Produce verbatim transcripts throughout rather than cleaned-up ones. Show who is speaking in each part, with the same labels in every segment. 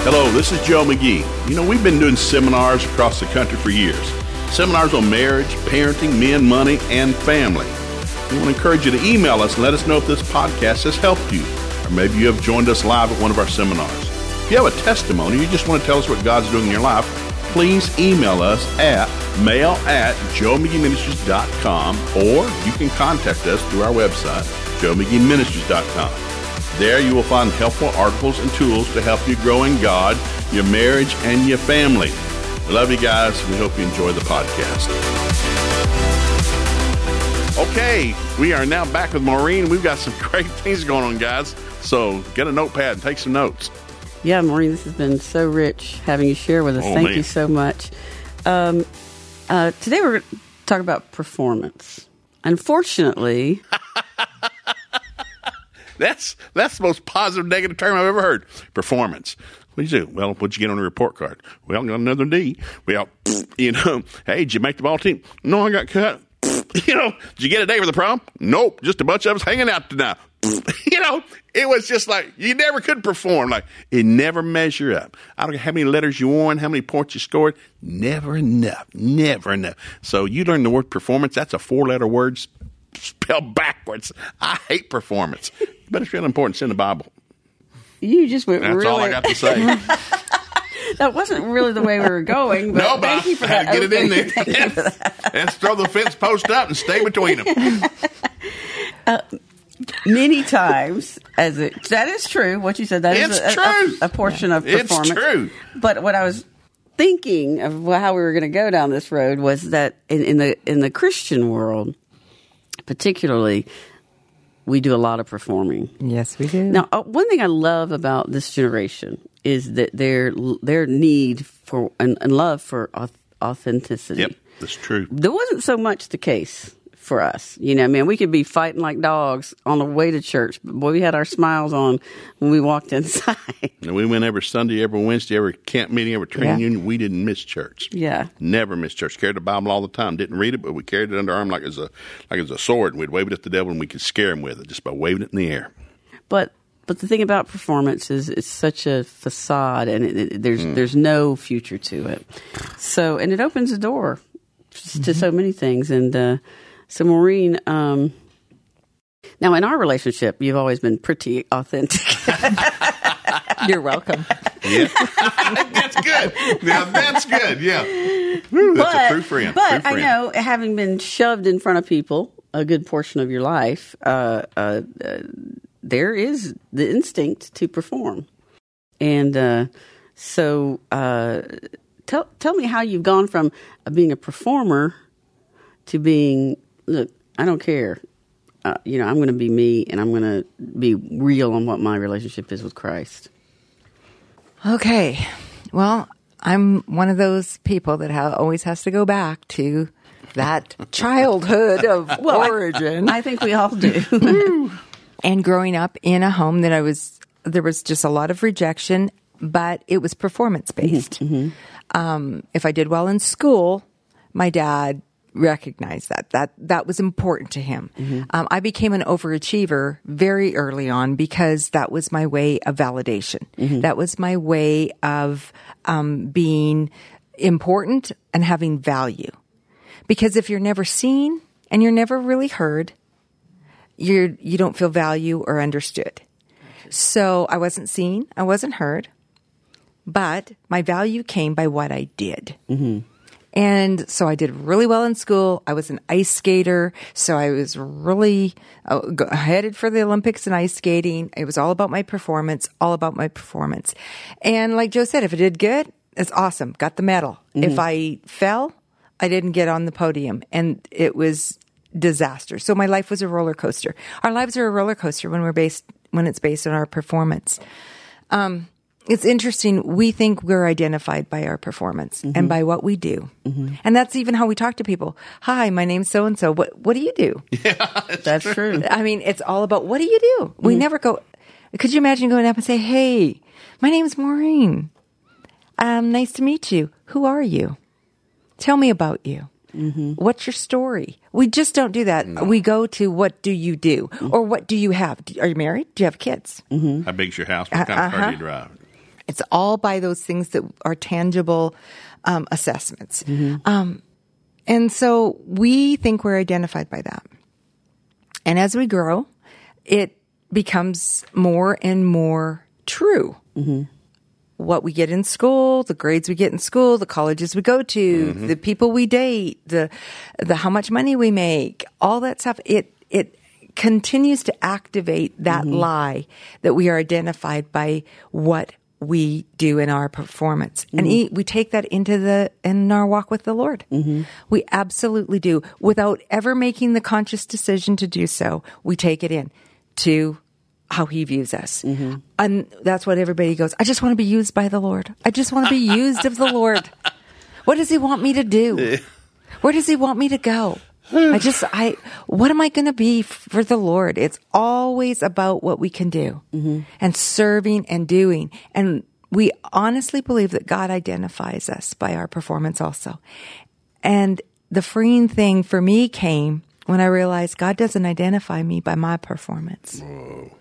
Speaker 1: Hello, this is Joe McGee. You know, we've been doing seminars across the country for years. Seminars on marriage, parenting, men, money, and family. We want to encourage you to email us and let us know if this podcast has helped you. Or maybe you have joined us live at one of our seminars. If you have a testimony, you just want to tell us what God's doing in your life, please email us at mail at joe mcgee ministries dot com, or you can contact us through our website, joe mcgee ministries dot com. There you will find helpful articles and tools to help you grow in God, your marriage, and your family. We love you guys. We hope you enjoy the podcast. Okay, we are now back with Maureen. We've got some great things going on, guys. So get a notepad and take some notes.
Speaker 2: Yeah, Maureen, this has been so rich having you share with us.
Speaker 1: Oh,
Speaker 2: Thank
Speaker 1: man.
Speaker 2: you so much. Um, uh, today we're going to talk about performance. Unfortunately...
Speaker 1: That's that's the most positive negative term I've ever heard. Performance. What did you do? Well, what'd you get on the report card? Well, got another D. Well, you know, hey, did you make the ball team? No, I got cut. You know, did you get a day for the prom? Nope, just a bunch of us hanging out tonight. You know, it was just like, you never could perform. Like, it never measured up. I don't care how many letters you won, how many points you scored. Never enough. Never enough. So you learn the word performance. That's a four-letter word spelled backwards. I hate performance. But it's really important. It's in the Bible.
Speaker 2: You just went
Speaker 1: That's
Speaker 2: really...
Speaker 1: all I got to say.
Speaker 2: That wasn't really the way we were going, but
Speaker 1: no, but
Speaker 2: thank you for that.
Speaker 1: Get it in there.
Speaker 2: Thank you for that.
Speaker 1: Let's throw the fence post up and stay between them.
Speaker 2: Uh, many times, as it, that is true, what you said, that
Speaker 1: it's
Speaker 2: is a,
Speaker 1: true.
Speaker 2: A, a portion of performance.
Speaker 1: It's true.
Speaker 2: But what I was thinking of how we were going to go down this road was that in, in the in the Christian world, particularly, we do a lot of performing.
Speaker 3: Yes, we do.
Speaker 2: Now, uh, one thing I love about this generation is that their their need for and, and love for authenticity.
Speaker 1: Yep, that's true.
Speaker 2: There wasn't so much the case for us. You know, man, we could be fighting like dogs on the way to church, but boy, we had our smiles on when we walked inside.
Speaker 1: And we went every Sunday, every Wednesday, every camp meeting, every training
Speaker 2: Yeah.
Speaker 1: union. We didn't miss church.
Speaker 2: Yeah.
Speaker 1: Never missed church. Carried the Bible all the time. Didn't read it, but we carried it under our arm like it was a like it was a sword, and we'd wave it at the devil, and we could scare him with it just by waving it in the air.
Speaker 2: But but the thing about performance is it's such a facade, and it, it, there's mm. there's no future to it. So and it opens the door mm-hmm. to so many things. And uh, so Maureen, um, now in our relationship, you've always been pretty authentic.
Speaker 3: You're welcome.
Speaker 1: Yeah, that's good. Now that's good. Yeah, Woo, that's
Speaker 2: but,
Speaker 1: a true friend.
Speaker 2: But
Speaker 1: true friend.
Speaker 2: I know, having been shoved in front of people a good portion of your life, uh, uh, uh, there is the instinct to perform, and uh, so uh, tell tell me how you've gone from uh, being a performer to being, look, I don't care. Uh, you know, I'm going to be me, and I'm going to be real on what my relationship is with Christ.
Speaker 3: Okay. Well, I'm one of those people that ha- always has to go back to that childhood of
Speaker 2: well,
Speaker 3: origin.
Speaker 2: I, I think we all do.
Speaker 3: And growing up in a home that I was, there was just a lot of rejection, but it was performance-based. Mm-hmm. Um, if I did well in school, my dad recognized that. That that was important to him. Mm-hmm. Um, I became an overachiever very early on because that was my way of validation. Mm-hmm. That was my way of um, being important and having value. Because if you're never seen and you're never really heard, you're you don't feel value or understood. So I wasn't seen, I wasn't heard, but my value came by what I did. Mm-hmm. And so I did really well in school. I was an ice skater, so I was really uh, headed for the Olympics in ice skating. It was all about my performance, all about my performance. And like Joe said, if I did good, it's awesome. Got the medal. Mm-hmm. If I fell, I didn't get on the podium. And it was disaster. So my life was a roller coaster. Our lives are a roller coaster when we're based, when it's based on our performance. Um, It's interesting. We think we're identified by our performance mm-hmm. and by what we do. Mm-hmm. And that's even how we talk to people. Hi, my name's so-and-so. What What do you do?
Speaker 1: Yeah, that's,
Speaker 2: that's
Speaker 1: true.
Speaker 2: true.
Speaker 3: I mean, it's all about what do you do? Mm-hmm. We never go, could you imagine going up and say, hey, my name's Maureen. Um, nice to meet you. Who are you? Tell me about you. Mm-hmm. What's your story? We just don't do that. No. We go to what do you do? Mm-hmm. Or what do you have? Are you married? Do you have kids?
Speaker 1: Mm-hmm. How big's your house? What kind uh-huh. of car do you drive?
Speaker 3: It's all by those things that are tangible um, assessments. Mm-hmm. Um, and so we think we're identified by that. And as we grow, it becomes more and more true. Mm-hmm. What we get in school, the grades we get in school, the colleges we go to, mm-hmm. the people we date, the the how much money we make, all that stuff, it it continues to activate that mm-hmm. lie that we are identified by what we do in our performance. Mm-hmm. And e- we take that into the in our walk with the Lord. Mm-hmm. We absolutely do. Without ever making the conscious decision to do so, we take it in to how he views us. Mm-hmm. And that's what everybody goes, I just want to be used by the Lord. I just want to be used of the Lord. What does he want me to do? Where does he want me to go? I just, I, what am I going to be for the Lord? It's always about what we can do mm-hmm. and serving and doing. And we honestly believe that God identifies us by our performance also. And the freeing thing for me came when I realized God doesn't identify me by my performance. Whoa.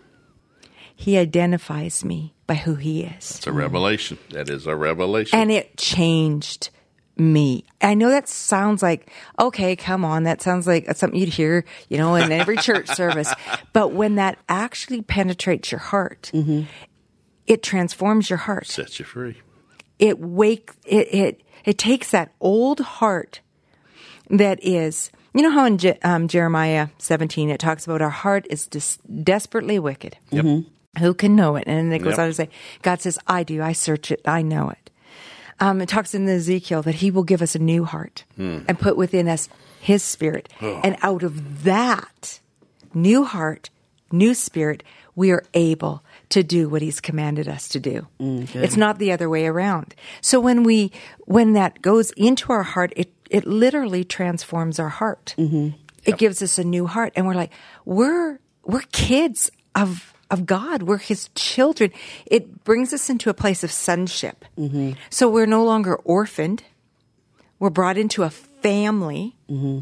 Speaker 3: He identifies me by who he is.
Speaker 1: It's a revelation. That is a revelation.
Speaker 3: And it changed me. I know that sounds like, okay, come on. That sounds like something you'd hear, you know, in every church service. But when that actually penetrates your heart, mm-hmm. it transforms your heart.
Speaker 1: Sets you free.
Speaker 3: It wake, it, it, it takes that old heart that is, you know how in Je- um, Jeremiah seventeen, it talks about our heart is dis- desperately wicked.
Speaker 1: Yep. Mm-hmm.
Speaker 3: Who can know it? And then it goes
Speaker 1: Yep.
Speaker 3: on to say, God says, I do. I search it. I know it. Um, it talks in Ezekiel that he will give us a new heart hmm. and put within us his spirit. Oh. And out of that new heart, new spirit, we are able to do what he's commanded us to do. Mm, it's not the other way around. So when we, when that goes into our heart, it, it literally transforms our heart. Mm-hmm. It yep. gives us a new heart. And we're like, we're, we're kids of, of God. We're his children. It brings us into a place of sonship. Mm-hmm. So we're no longer orphaned. We're brought into a family. Mm-hmm.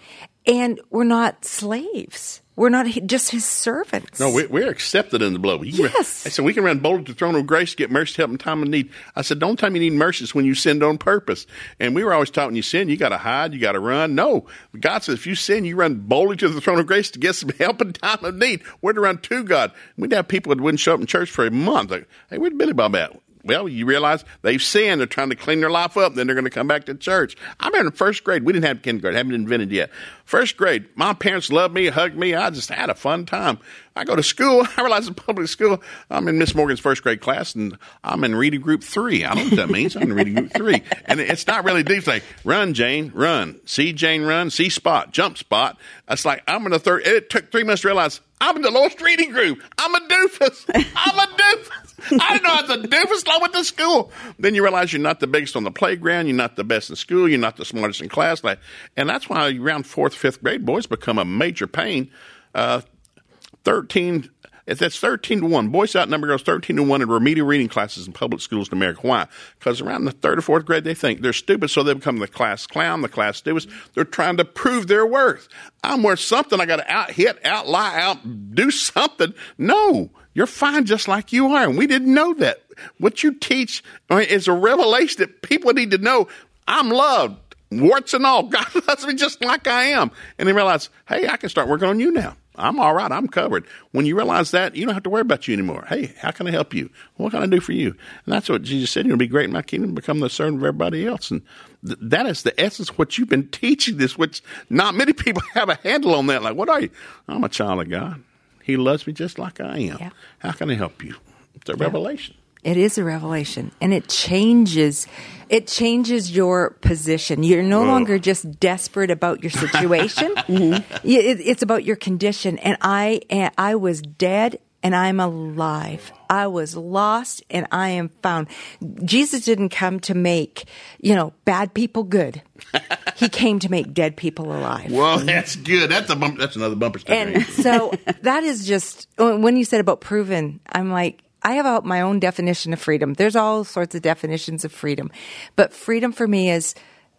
Speaker 3: And we're not slaves. We're not just his servants.
Speaker 1: No, we're, we're accepted in the blood. You
Speaker 3: yes.
Speaker 1: I said, we can run boldly to the throne of grace to get mercy, help in time of need. I said, don't tell me you need mercy is when you sinned on purpose. And we were always taught when you sin, you got to hide, you got to run. No, God says if you sin, you run boldly to the throne of grace to get some help in time of need. We're to run to God. We'd have people that wouldn't show up in church for a month. Like, hey, where'd Billy Bob at? Well, you realize they've sinned. They're trying to clean their life up. Then they're going to come back to church. I remember in first grade. We didn't have kindergarten. Haven't invented yet. First grade, my parents loved me, hugged me. I just had a fun time. I go to school. I realize in public school, I'm in Miss Morgan's first grade class, and I'm in reading group three. I don't know what that means. I'm in reading group three. And it's not really deep. It's like, run, Jane, run. See, Jane, run. See, spot. Jump, spot. It's like, I'm in the third. It took three months to realize I'm in the lowest reading group. I'm a doofus. I'm a doofus. I didn't know I was a doofus. I went to school. Then you realize you're not the biggest on the playground. You're not the best in school. You're not the smartest in class. And that's why around fourth, fifth grade, boys become a major pain. Uh, thirteen, if that's thirteen to one. Boys outnumber girls thirteen to one in remedial reading classes in public schools in America. Why? Because around the third or fourth grade, they think they're stupid, so they become the class clown, the class stupid. They're trying to prove their worth. I'm worth something. I got to out hit, out lie, out do something. No, you're fine just like you are, and we didn't know that. What you teach is a revelation that people need to know. I'm loved, warts and all. God loves me just like I am. And they realize, hey, I can start working on you now. I'm all right. I'm covered. When you realize that, you don't have to worry about you anymore. Hey, how can I help you? What can I do for you? And that's what Jesus said. You're going to be great in my kingdom, become the servant of everybody else. And th- that is the essence of what you've been teaching this, which not many people have a handle on that. Like, what are you? I'm a child of God. He loves me just like I am. Yeah. How can I help you? It's a yeah. revelation.
Speaker 3: It is a revelation, and it changes. It changes your position. You're no Whoa. longer just desperate about your situation. mm-hmm. it, it's about your condition. And I, I was dead, and I'm alive. I was lost, and I am found. Jesus didn't come to make, you know, bad people good. He came to make dead people alive.
Speaker 1: Well, that's good. That's a bump, that's another bumper sticker.
Speaker 3: And so that is just when you said about proven. I'm like. I have a, my own definition of freedom. There's all sorts of definitions of freedom. But freedom for me is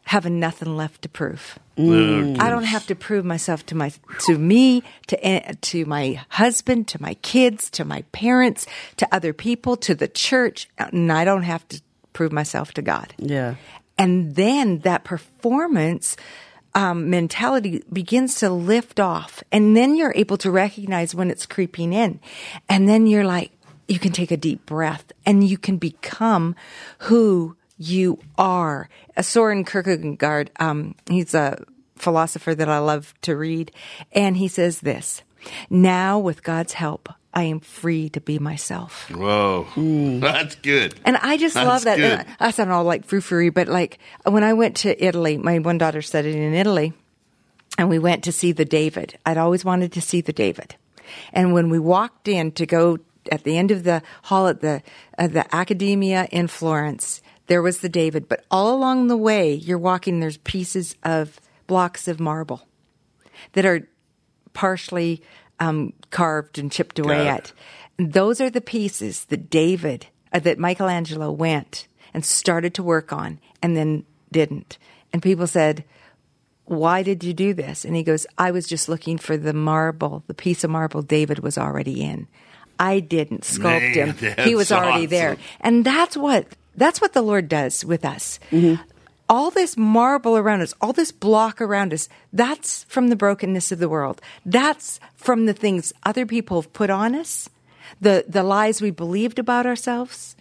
Speaker 3: having nothing left to prove.
Speaker 1: Mm.
Speaker 3: I don't have to prove myself to my to me, to to my husband, to my kids, to my parents, to other people, to the church, and I don't have to prove myself to God.
Speaker 2: Yeah.
Speaker 3: And then that performance um, mentality begins to lift off, and then you're able to recognize when it's creeping in, and then you're like, you can take a deep breath, and you can become who you are. Soren Kierkegaard, um, he's a philosopher that I love to read, and he says this: "Now, with God's help, I am free to be myself."
Speaker 1: Whoa, mm. That's good.
Speaker 3: And I just
Speaker 1: That's
Speaker 3: love that.
Speaker 1: good.
Speaker 3: And I sound all like frou-frou, but like when I went to Italy, my one daughter studied in Italy, and we went to see the David. I'd always wanted to see the David. And when we walked in to go at the end of the hall at the uh, the Accademia in Florence, there was the David. But all along the way, you're walking, there's pieces of blocks of marble that are partially um, carved and chipped away at. And those are the pieces that David, uh, that Michelangelo went and started to work on and then didn't. And people said, "Why did you do this?" And he goes, "I was just looking for the marble, the piece of marble David was already in. I didn't sculpt
Speaker 1: Man,
Speaker 3: him. He was already
Speaker 1: awesome.
Speaker 3: there." And that's what that's what the Lord does with us. Mm-hmm. All this marble around us, all this block around us, that's from the brokenness of the world. That's from the things other people have put on us, the the lies we believed about ourselves.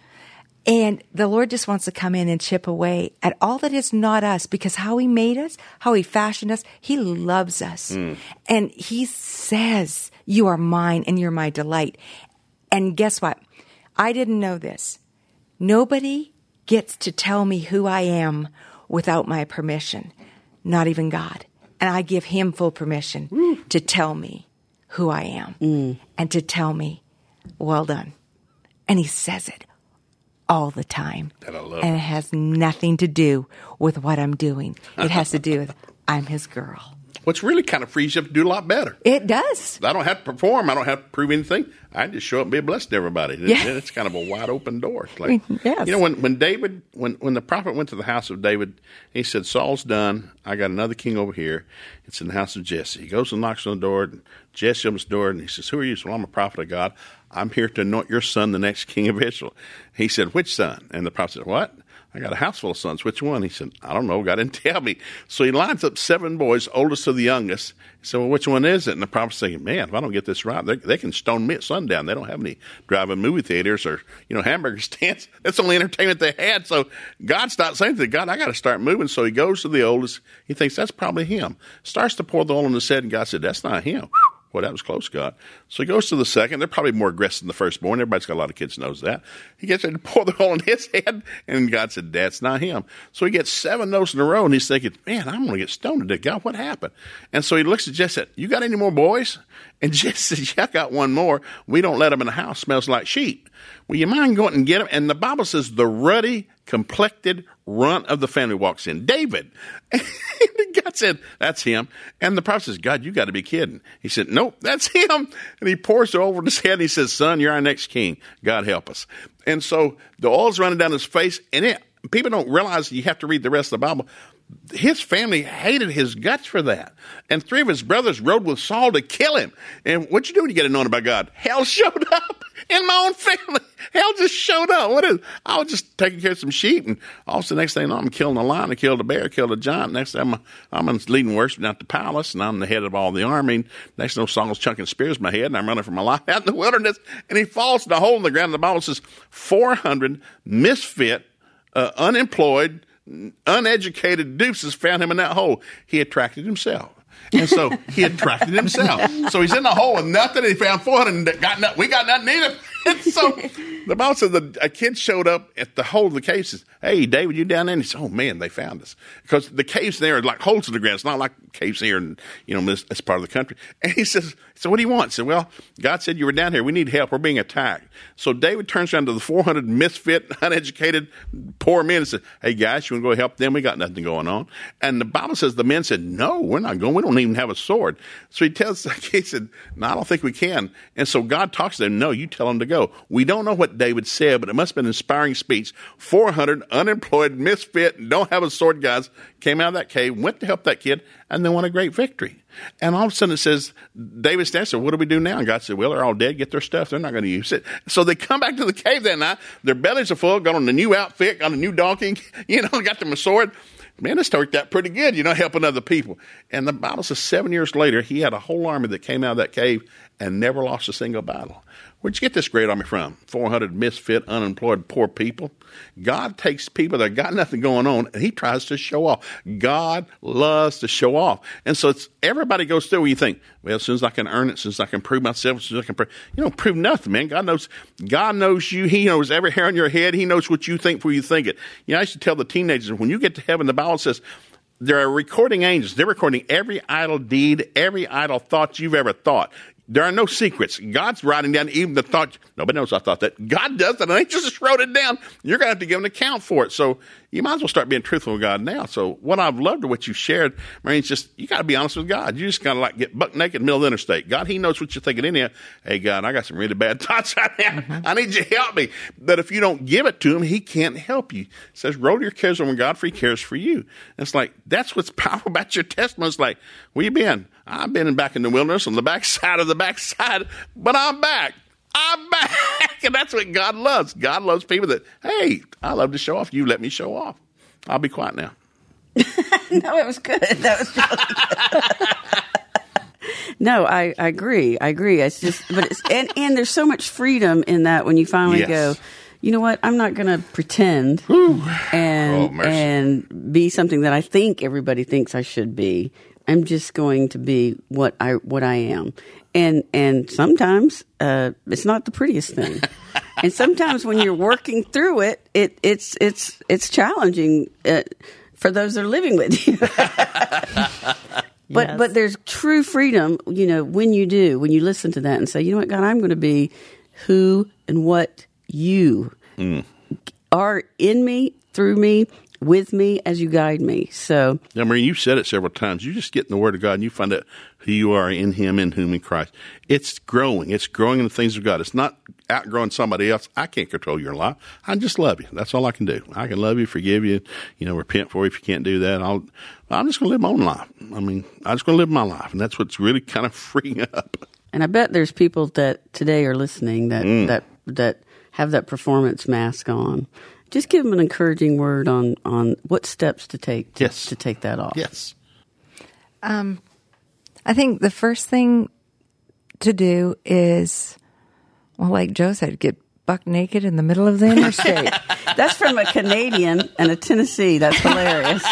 Speaker 3: And the Lord just wants to come in and chip away at all that is not us, because how he made us, how he fashioned us, he loves us. Mm. And he says, "You are mine and you're my delight." And guess what? I didn't know this. Nobody gets to tell me who I am without my permission, not even God. And I give him full permission mm. to tell me who I am mm. and to tell me, "Well done." And he says it all the time.
Speaker 1: That I love.
Speaker 3: And it has nothing to do with what I'm doing. It has to do with I'm his girl.
Speaker 1: Which really kind of frees you up to do a lot better.
Speaker 3: It does.
Speaker 1: I don't have to perform. I don't have to prove anything. I just show up and be a blessing to everybody.
Speaker 3: Yeah.
Speaker 1: It's kind of a wide open door. It's like,
Speaker 3: yes.
Speaker 1: You know, when, when David, when, when the prophet went to the house of David, he said, "Saul's done. I got another king over here. It's in the house of Jesse." He goes and knocks on the door. And Jesse opens the door and he says, "Who are you?" So, "Well, I'm a prophet of God. I'm here to anoint your son the next king of Israel." He said, "Which son?" And the prophet said, "What? I got a house full of sons. Which one?" He said, "I don't know. God didn't tell me." So he lines up seven boys, oldest to the youngest. He said, "Well, which one is it?" And the prophet's saying, "Man, if I don't get this right, they, they can stone me at sundown. They don't have any drive-in movie theaters or, you know, hamburger stands. That's the only entertainment they had." So God's not saying to God, "I got to start moving." So he goes to the oldest. He thinks that's probably him. Starts to pour the oil on his head, and God said, "That's not him." Well, that was close, God. So he goes to the second. They're probably more aggressive than the firstborn. Everybody's got a lot of kids knows that. He gets ready to pour the oil on his head, and God said, "That's not him." So he gets seven notes in a row, and he's thinking, "Man, I'm going to get stoned to death. God, what happened?" And so he looks at Jesse and said, "You got any more boys?" And Jesse says, "Yeah, I got one more. We don't let them in the house. Smells like sheep. Will you mind going and get him?" And the Bible says the ruddy, complected runt of the family walks in. David. And God said, "That's him." And the prophet says, "God, you got to be kidding." He said, "Nope, that's him." And he pours it over his head and he says, "Son, you're our next king. God help us." And so the oil's running down his face. And it, people don't realize, you have to read the rest of the Bible, his family hated his guts for that. And three of his brothers rode with Saul to kill him. And what you do when you get anointed by God? Hell showed up in my own family. Hell just showed up. What is? I was just taking care of some sheep, and also the next thing I know, I'm killing a lion, I killed a bear, killed a giant. Next thing I'm, I'm leading worship out the palace, and I'm the head of all the army. Next thing I know, Saul's chunking spears in my head, and I'm running for my life out in the wilderness, and he falls in a hole in the ground. And the Bible says four hundred misfit, uh, unemployed, uneducated deuces found him in that hole. He attracted himself. And so he attracted himself. So he's in the hole with nothing, and he found four hundred and got nothing. We got nothing either. And so the Bible says that a kid showed up at the hole of the cave, says, "Hey, David, you down there?" And he said, "Oh, man, they found us." Because the caves there are like holes in the ground. It's not like caves here in, you know, this, this part of the country. And he says, "So what do you want?" He said, "Well, God said you were down here. We need help. We're being attacked." So David turns around to the four hundred misfit, uneducated, poor men and said, "Hey, guys, you want to go help them? We got nothing going on." And the Bible says the men said, "No, we're not going. We don't even have a sword." So he tells, he said, "No, I don't think we can." And so God talks to them. "No, you tell them to go." ago. We don't know what David said, but it must have been an inspiring speech. four hundred unemployed, misfit, don't have a sword guys came out of that cave, went to help that kid, and they won a great victory. And all of a sudden it says, David stands there, what do we do now? And God said, well, they're all dead. Get their stuff. They're not going to use it. So they come back to the cave that night. Their bellies are full, got on a new outfit, got a new donkey, you know, got them a sword. Man, this worked out pretty good, you know, helping other people. And the Bible says seven years later, he had a whole army that came out of that cave and never lost a single battle. Where'd you get this great army from? four hundred misfit, unemployed, poor people. God takes people that got nothing going on, and he tries to show off. God loves to show off. And so it's everybody goes through where you think, well, as soon as I can earn it, as soon as I can prove myself, as soon as I can prove. You don't prove nothing, man. God knows God knows you. He knows every hair on your head. He knows what you think before you think it. You know, I used to tell the teenagers, when you get to heaven, the Bible says, there are recording angels. They're recording every idle deed, every idle thought you've ever thought. There are no secrets. God's writing down even the thought. Nobody knows I thought that. God does that. And they just wrote it down. You're going to have to give an account for it. So you might as well start being truthful with God now. So what I've loved of what you shared, Marion, it's just, you got to be honest with God. You just got to like get buck naked in the middle of the interstate. God, he knows what you're thinking in here. Hey, God, I got some really bad thoughts right now. Mm-hmm. I need you to help me. But if you don't give it to him, he can't help you. It says, roll your cares on God, for he cares for you. And it's like, that's what's powerful about your testimony. It's like, where you been? I've been back in the wilderness on the backside of the backside, but I'm back. I'm back. And that's what God loves. God loves people that, hey, I love to show off. You let me show off. I'll be quiet now.
Speaker 2: No, it was good. That was really good. No, I, I agree. I agree. It's just, but it's, and, and there's so much freedom in that when you finally yes. go, you know what? I'm not going to pretend and,
Speaker 1: oh,
Speaker 2: and be something that I think everybody thinks I should be. I'm just going to be what I what I am, and and sometimes uh, it's not the prettiest thing, and sometimes when you're working through it, it it's it's it's challenging uh, for those that are living with you. But yes. but there's true freedom, you know, when you do when you listen to that and say, you know what, God, I'm going to be who and what you mm. are in me, through me, with me as you guide me. So,
Speaker 1: yeah, Marie, you've said it several times. You just get in the Word of God and you find out who you are in Him, in whom in Christ. It's growing. It's growing in the things of God. It's not outgrowing somebody else. I can't control your life. I just love you. That's all I can do. I can love you, forgive you, you know, repent for you if you can't do that. I'll, I'm just going to live my own life. I mean, I'm just going to live my life, and that's what's really kind of freeing up.
Speaker 2: And I bet there's people that today are listening that mm. that that have that performance mask on. Just give them an encouraging word on, on what steps to take to,
Speaker 1: yes.
Speaker 2: to take that off.
Speaker 1: Yes.
Speaker 3: Um, I think the first thing to do is, well, like Joe said, get buck naked in the middle of the interstate.
Speaker 2: That's from a Canadian and a Tennessee. That's hilarious.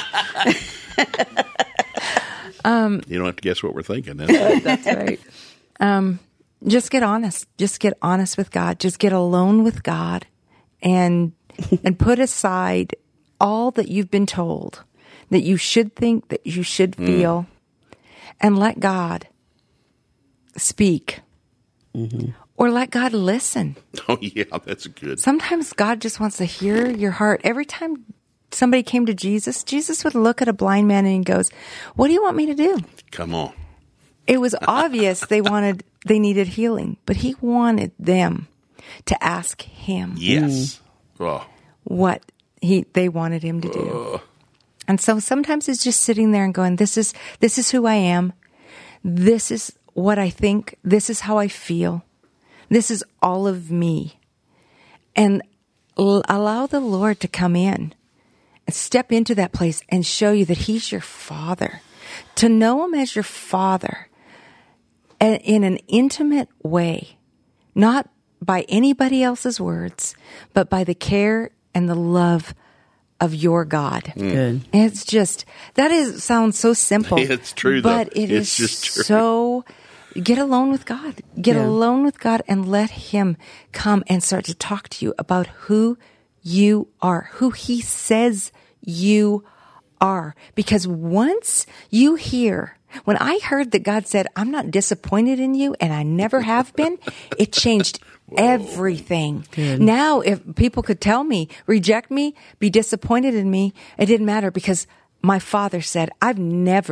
Speaker 1: um, you don't have to guess what we're thinking.
Speaker 3: That's, that's right. Um, just get honest. Just get honest with God. Just get alone with God and and put aside all that you've been told, that you should think, that you should feel, mm. and let God speak. Mm-hmm. Or let God listen.
Speaker 1: Oh, yeah, that's good.
Speaker 3: Sometimes God just wants to hear your heart. Every time somebody came to Jesus, Jesus would look at a blind man and he goes, what do you want me to do?
Speaker 1: Come on.
Speaker 3: It was obvious they wanted, they needed healing, but he wanted them to ask him.
Speaker 1: Yes. Mm. Oh.
Speaker 3: What he they wanted him to do. Uh. And so sometimes it's just sitting there and going, this is this is who I am. This is what I think. This is how I feel. This is all of me. And l- allow the Lord to come in and step into that place and show you that he's your Father. To know him as your Father in an intimate way, not by anybody else's words, but by the care and the love of your God.
Speaker 2: Good.
Speaker 3: It's just, that is, sounds so simple.
Speaker 1: It's true,
Speaker 3: but
Speaker 1: though.
Speaker 3: it
Speaker 1: it's
Speaker 3: is
Speaker 1: just true.
Speaker 3: So, get alone with God. Get yeah. alone with God and let him come and start to talk to you about who you are, who he says you are. Because once you hear, when I heard that God said, I'm not disappointed in you, and I never have been, it changed everything.
Speaker 2: Good.
Speaker 3: Now, if people could tell me, reject me, be disappointed in me, it didn't matter because my Father said, I've never,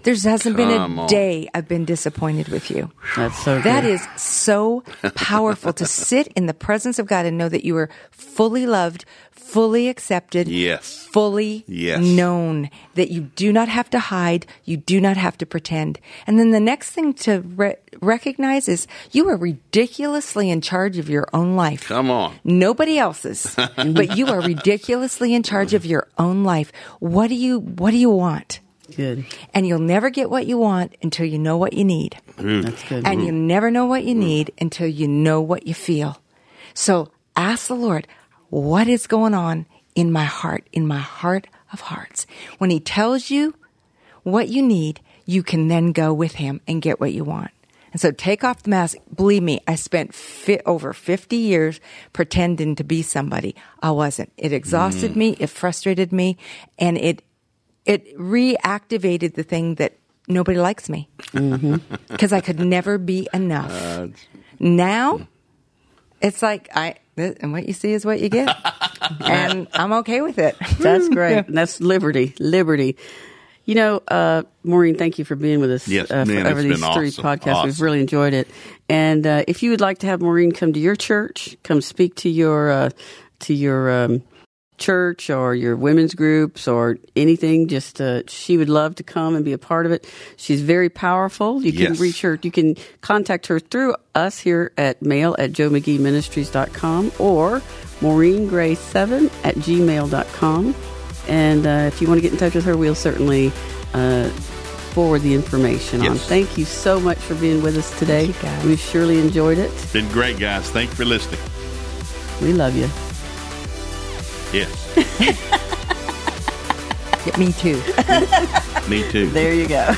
Speaker 3: There hasn't
Speaker 1: Come
Speaker 3: been a
Speaker 1: on.
Speaker 3: day I've been disappointed with you.
Speaker 2: That's so good.
Speaker 3: That is so powerful to sit in the presence of God and know that you are fully loved, fully accepted,
Speaker 1: Yes.
Speaker 3: fully
Speaker 1: Yes.
Speaker 3: known, that you do not have to hide, you do not have to pretend. And then the next thing to re- recognize is you are ridiculously in charge of your own life.
Speaker 1: Come on.
Speaker 3: Nobody else's, but you are ridiculously in charge of your own life. What do you What do you want?
Speaker 2: Good.
Speaker 3: And you'll never get what you want until you know what you need.
Speaker 2: That's good.
Speaker 3: And you never know what you need until you know what you feel. So ask the Lord, what is going on in my heart, in my heart of hearts? When He tells you what you need, you can then go with Him and get what you want. And so take off the mask. Believe me, I spent fi- over fifty years pretending to be somebody. I wasn't. It exhausted mm. me. It frustrated me. And it it reactivated the thing that nobody likes me. Because mm-hmm. I could never be enough. Uh, now, it's like, I and what you see is what you get. And I'm okay with it.
Speaker 2: That's great. Yeah. That's liberty. Liberty. You know, uh, Maureen, thank you for being with us
Speaker 1: yes,
Speaker 2: uh, for
Speaker 1: man,
Speaker 2: over these
Speaker 1: awesome.
Speaker 2: three podcasts.
Speaker 1: Awesome.
Speaker 2: We've really enjoyed it. And uh, if you would like to have Maureen come to your church, come speak to your uh, to your um, church or your women's groups or anything, just uh, she would love to come and be a part of it. She's very powerful. You can
Speaker 1: yes.
Speaker 2: reach her. You can contact her through us here at mail at joe mcgee ministries dot com or maureen gray seven at gmail dot com. And uh, if you want to get in touch with her, we'll certainly uh, forward the information
Speaker 1: yes.
Speaker 2: on. Thank you so much for being with us today.
Speaker 3: Thank you, guys.
Speaker 2: We've surely enjoyed it.
Speaker 1: Been great, guys. Thank you for listening.
Speaker 2: We love you.
Speaker 1: Yes.
Speaker 3: Yeah, me too.
Speaker 1: Me too.
Speaker 2: There you go.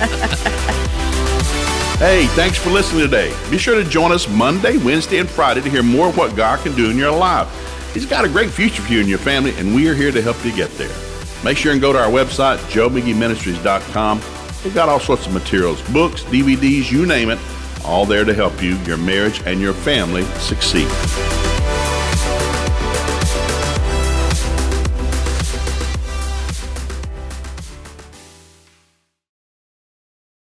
Speaker 1: Hey, thanks for listening today. Be sure to join us Monday, Wednesday, and Friday to hear more of what God can do in your life. He's got a great future for you and your family, and we are here to help you get there. Make sure and go to our website, joe mcgee ministries dot com. We've got all sorts of materials, books, D V Ds, you name it, all there to help you, your marriage, and your family succeed.